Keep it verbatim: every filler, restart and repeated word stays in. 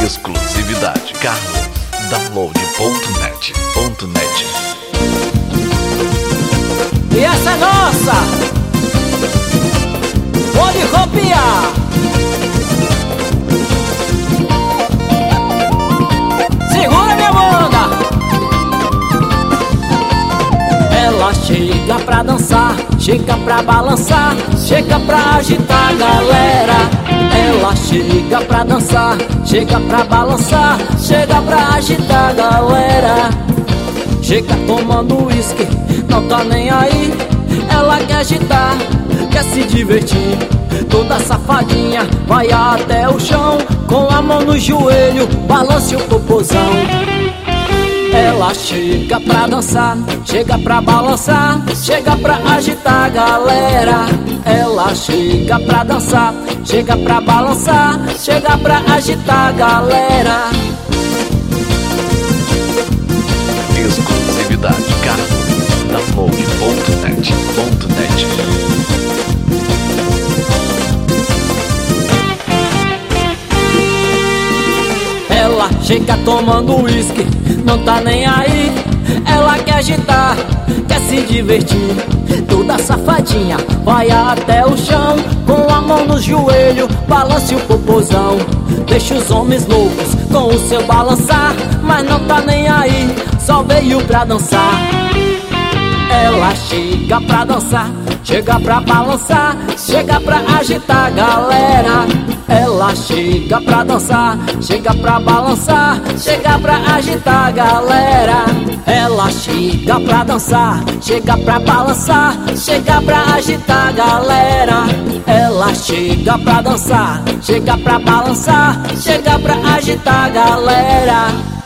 Exclusividade Carlos. Download ponto net ponto net. E essa é nossa. Pode copiar. Segura, minha banda. Ela chega pra dançar, chega pra balançar, chega pra agitar a galera. Ela chega pra dançar, chega pra balançar, chega pra agitar a galera. Chega tomando uísque, não tá nem aí. Ela quer agitar, quer se divertir. Toda safadinha vai até o chão, com a mão no joelho, balance o popozão. Ela chega pra dançar, chega pra balançar, chega pra agitar a galera. Ela chega pra dançar, chega pra balançar, chega pra agitar a galera. Exclusividade Carlos. Download ponto net ponto net. Ela chega tomando uísque, não tá nem aí. Ela quer agitar, quer se divertir. Toda safadinha vai até o chão, com a mão no joelho, balance o popozão. Deixa os homens loucos com o seu balançar, mas não tá nem aí, só veio pra dançar. Ela chega pra dançar, chega pra balançar, chega pra agitar a galera. Ela chega pra dançar, chega pra balançar, chega pra agitar a galera. Ela chega pra dançar, chega pra balançar, chega pra agitar a galera. Ela chega pra dançar, chega pra balançar, chega pra agitar a galera.